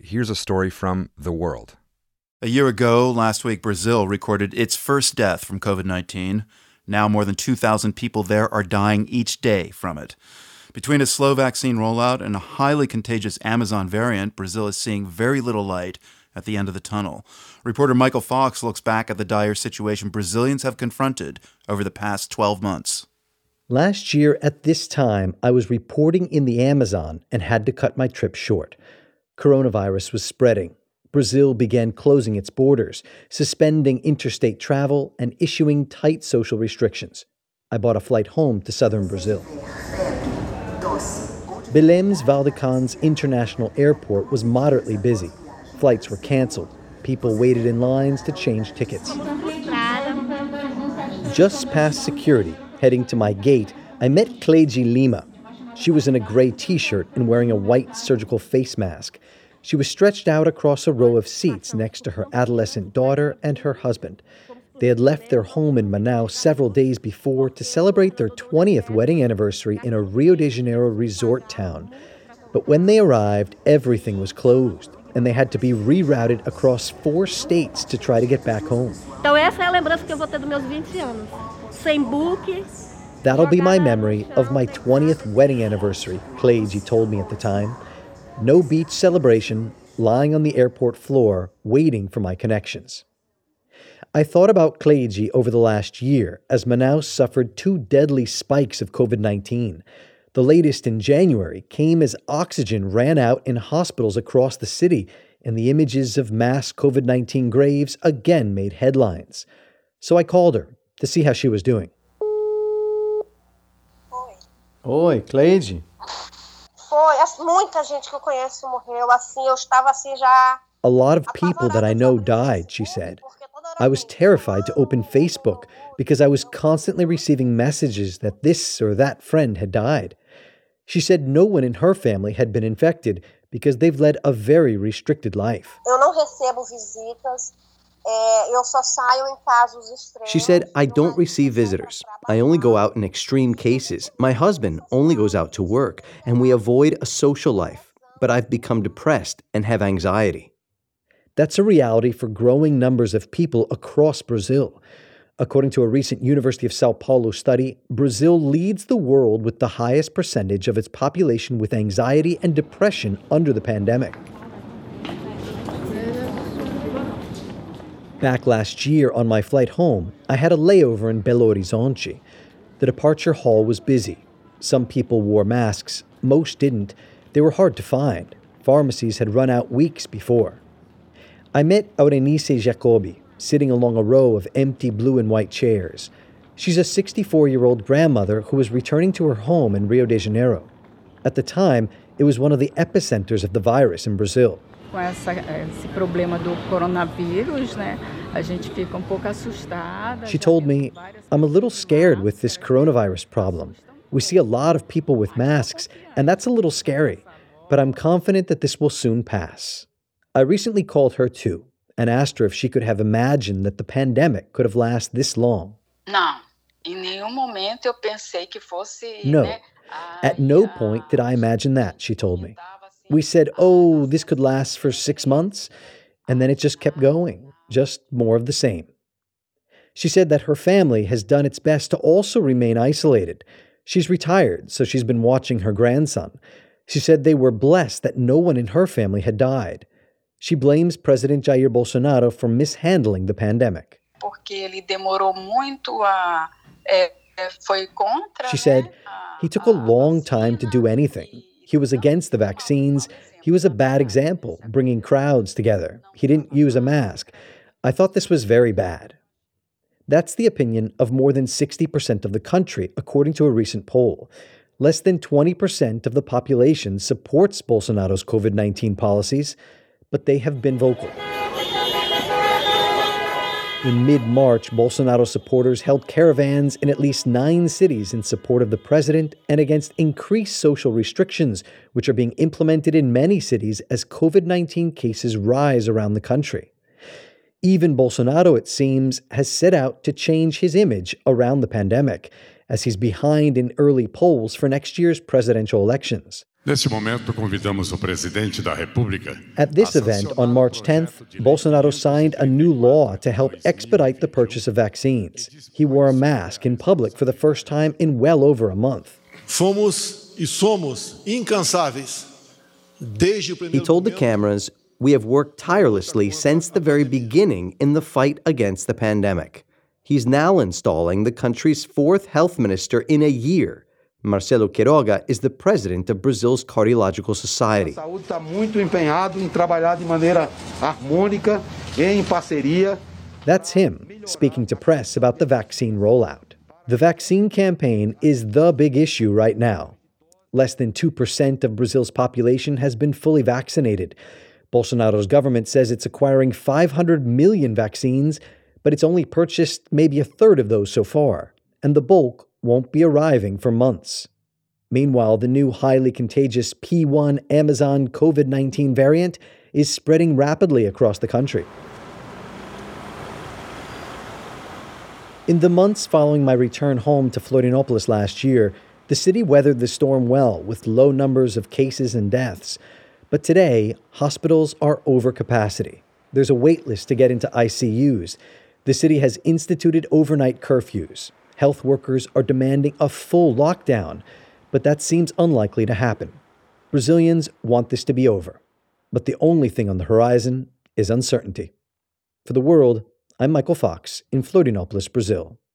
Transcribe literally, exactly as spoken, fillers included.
here's a story from The World. A year ago, last week, Brazil recorded its first death from covid nineteen. Now more than two thousand people there are dying each day from it. Between a slow vaccine rollout and a highly contagious Amazon variant, Brazil is seeing very little light at the end of the tunnel. Reporter Michael Fox looks back at the dire situation Brazilians have confronted over the past twelve months. Last year at this time, I was reporting in the Amazon and had to cut my trip short. Coronavirus was spreading. Brazil began closing its borders, suspending interstate travel, and issuing tight social restrictions. I bought a flight home to southern Brazil. Belem's Valdecans International Airport was moderately busy. Flights were canceled. People waited in lines to change tickets. Just past security, heading to my gate, I met Cleide Lima. She was in a gray t-shirt and wearing a white surgical face mask. She was stretched out across a row of seats next to her adolescent daughter and her husband. They had left their home in Manaus several days before to celebrate their twentieth wedding anniversary in a Rio de Janeiro resort town. But when they arrived, everything was closed, and they had to be rerouted across four states to try to get back home. That'll be my memory of my twentieth wedding anniversary, Cleide told me at the time. No beach celebration, lying on the airport floor, waiting for my connections. I thought about Cleide over the last year as Manaus suffered two deadly spikes of covid nineteen. The latest in January came as oxygen ran out in hospitals across the city, and the images of mass covid nineteen graves again made headlines. So I called her to see how she was doing. Oi. Oi, Cleide. Foi, muita gente que eu conheço morreu, assim, eu estava assim já. A lot of people that I know died, she said. I was terrified to open Facebook because I was constantly receiving messages that this or that friend had died. She said no one in her family had been infected because they've led a very restricted life. Eu não recebo visitas. Eu só saio em casos extremos. She said, I don't receive visitors. I only go out in extreme cases. My husband only goes out to work, and we avoid a social life. But I've become depressed and have anxiety. That's a reality for growing numbers of people across Brazil. According to a recent University of Sao Paulo study, Brazil leads the world with the highest percentage of its population with anxiety and depression under the pandemic. Back last year on my flight home, I had a layover in Belo Horizonte. The departure hall was busy. Some people wore masks, most didn't. They were hard to find. Pharmacies had run out weeks before. I met Aurenice Jacobi, sitting along a row of empty blue and white chairs. She's a sixty-four-year-old grandmother who was returning to her home in Rio de Janeiro. At the time, it was one of the epicenters of the virus in Brazil. Com essa, esse problema do coronavírus, né? A gente fica um pouco assustada. She told me, I'm a little scared with this coronavirus problem. We see a lot of people with masks, and that's a little scary. But I'm confident that this will soon pass. I recently called her too and asked her if she could have imagined that the pandemic could have lasted this long. Não, em nenhum momento eu pensei que fosse. No, at no point did I imagine that, she told me. We said, oh, this could last for six months, and then it just kept going, just more of the same. She said that her family has done its best to also remain isolated. She's retired, so she's been watching her grandson. She said they were blessed that no one in her family had died. She blames President Jair Bolsonaro for mishandling the pandemic. Porque ele demorou muito a, é, foi contra, she said he took a long time to do anything. He was against the vaccines. He was a bad example, bringing crowds together. He didn't use a mask. I thought this was very bad. That's the opinion of more than sixty percent of the country, according to a recent poll. Less than twenty percent of the population supports Bolsonaro's covid nineteen policies, but they have been vocal. In mid-March, Bolsonaro supporters held caravans in at least nine cities in support of the president and against increased social restrictions, which are being implemented in many cities as covid nineteen cases rise around the country. Even Bolsonaro, it seems, has set out to change his image around the pandemic, as he's behind in early polls for next year's presidential elections. Neste momento, convidamos o presidente da República. At this event on March tenth, Bolsonaro signed a new law to help expedite the purchase of vaccines. He wore a mask in public for the first time in well over a month. Fomos e somos incansáveis desde o primeiro He told the cameras, "We have worked tirelessly since the very beginning in the fight against the pandemic." He's now installing the country's fourth health minister in a year. Marcelo Quiroga is the president of Brazil's Cardiological Society. A saúde está muito empenhado em trabalhar de maneira harmônica e em parceria. That's him speaking to press about the vaccine rollout. The vaccine campaign is the big issue right now. Less than two percent of Brazil's population has been fully vaccinated. Bolsonaro's government says it's acquiring five hundred million vaccines, but it's only purchased maybe a third of those so far, and the bulk won't be arriving for months. Meanwhile, the new highly contagious P one Amazon COVID nineteen variant is spreading rapidly across the country. In the months following my return home to Florianópolis last year, the city weathered the storm well with low numbers of cases and deaths. But today, hospitals are over capacity. There's a wait list to get into I C Us. The city has instituted overnight curfews. Health workers are demanding a full lockdown, but that seems unlikely to happen. Brazilians want this to be over, but the only thing on the horizon is uncertainty. For The World, I'm Michael Fox in Florianópolis, Brazil.